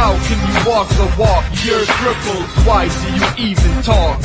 How can you walk the walk? You're crippled. Why do you even talk?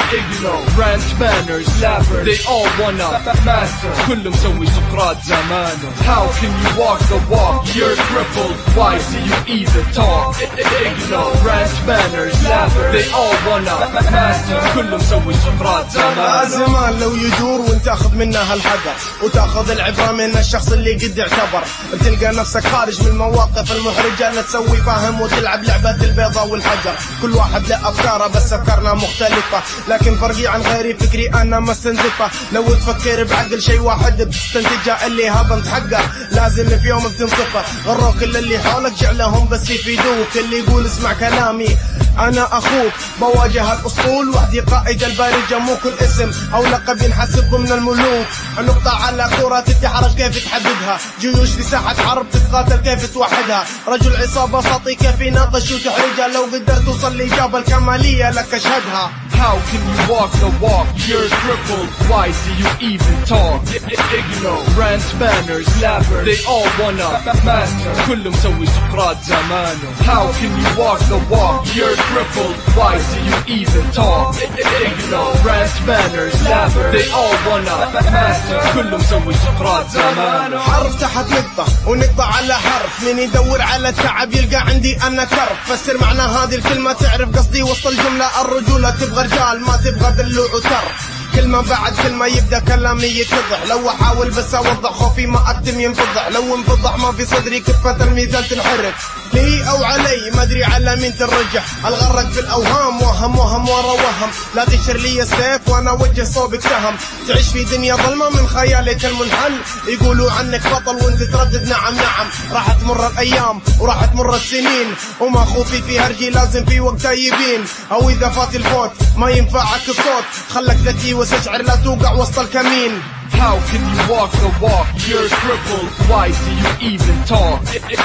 Ignorant manners, lapper. They all wanna master. كله مسوي سقراط زمانه. How can you walk the walk? You're crippled. Why do you even talk? Ignorant manners, lapper. They all wanna master. كله مسوي سقراط زمانه. زمان لو يدور وتاخذ منها هالحذر وتاخذ العبرة من الشخص اللي قد اعتبر. بتلقى نفسك خارج من المواقف المحرجة، لا تسوي فاهم وتلعب لعبة البيضة والحجر. كل واحد له أفكاره بس أفكارنا مختلفة، لكن فرقي عن غيري فكري أنا ما استنزفه. لو تفكر بعقل شيء واحد بتستنتجه، اللي هضمت حقه لازم في يوم بتنصفه. غروك كل اللي حولك جعلهم بس يفيدوك، اللي يقول اسمع كلامي أنا أخوك. بواجه الأسطول وحدي قائد البارجة، مو كل اسم أو لقب ينحسب ضمن الملوك. النقطة على كرة تتحرك كيف تحددها، جيوش في ساحة حرب تتقاتل كيف توحدها. رجل عصابة سطي كيف يناقش وتحرجها، لو قدرت توصل لإجابة الكمالية لك أشهدها. How can you walk the walk? You're crippled. Why do you even talk? Ignorant manners, lapper. They all wanna master. كله مسوي سقراط زمانه. How can you walk the walk? You're crippled. Why do you even talk? Ignorant manners, lapper. They all wanna master. كله مسوي سقراط زمانه. حرف تحت نقطة ونقطة على حرف، من يدور على التعب يلقى عندي أنا كرف. فسر معنى هذه الكلمة تعرف قصدي وسط الجملة. الرجولة تبغى رجال ما تبغى دلوع وترف، كلمة بعد كلمة يبدأ كلامي يتضح. لو أحاول بس أوضح خوفي ما أكتم ينفضح، لو انفضح ما في صدري كفة الميزان تنحرق. لي أو علي ما أدري على مين تنرجح، الغرق في الأوهام وهم وهم ورا وهم. لا تشر لي السيف وأنا وجه صوبك سهم، تعيش في دنيا ظلمة من خيالك المنحل. يقولوا عنك بطل وانت تردد نعم نعم. راح تمر الأيام وراح تمر السنين، وما خوفي في هرجي لازم في وقتها يبين. أو إذا فات الفوت ما ينفعك الصوت، خلك ذكي وتشعر لا توقع وسط الكمين. How can you walk the walk? You're crippled. Why do you even talk?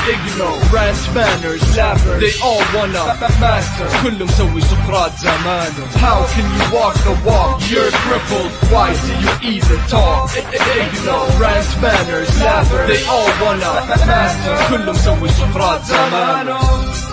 Ignorant manners, lapper. They all wanna master. كله مسوي سقراط زمانه. How can you walk the walk? You're crippled. Why do you even talk? Ignorant manners, lapper. They all wanna master. كله مسوي سقراط زمانه.